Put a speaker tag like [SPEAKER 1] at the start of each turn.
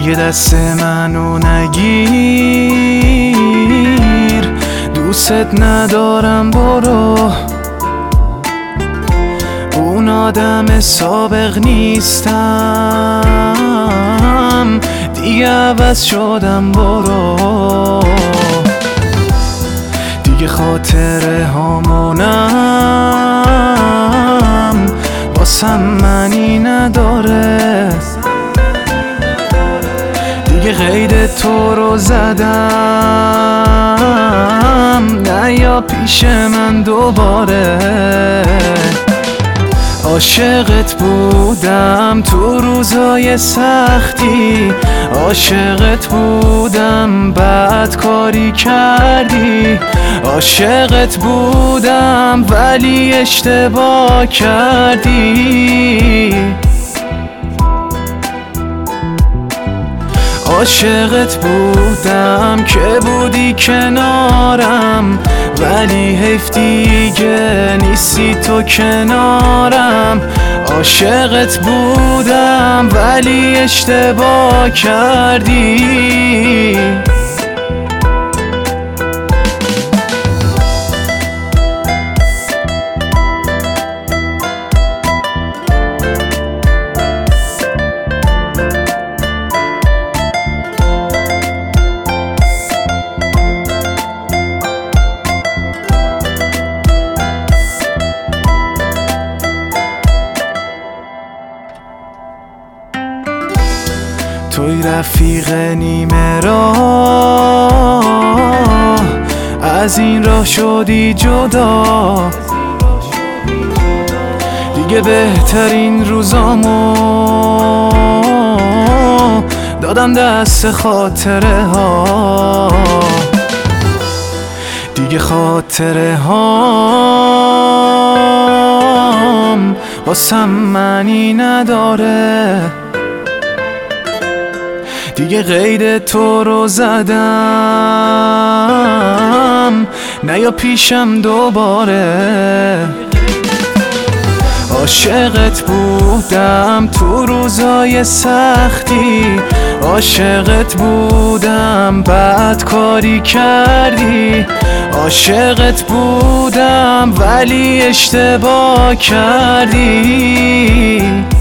[SPEAKER 1] دیگه دست منو نگیر، دوست ندارم برو، اون آدم سابق نیستم، دیگه عوض شدم برو. دیگه خاطره هامونم واسم معنی نداره، دیگه قید تو رو زدم، نه یا پیش من دوباره. عاشقت بودم تو روزای سختی، عاشقت بودم بعد کاری کردی، عاشقت بودم ولی اشتباه کردی. عاشقت بودم که بودی کنارم، ولی حیف دیگه نیستی تو کنارم. عاشقت بودم ولی اشتباه کردی. توی رفیق نیمه راه، از این راه شدی جدا، دیگه بهترین روزامو دادم دست خاطره ها، دیگه خاطره هام واسم معنی نداره، دیگه قید تو رو زدم، نه یا پیشم دوباره. عاشقت بودم تو روزای سختی، عاشقت بودم بعد کاری کردی، عاشقت بودم ولی اشتباه کردی.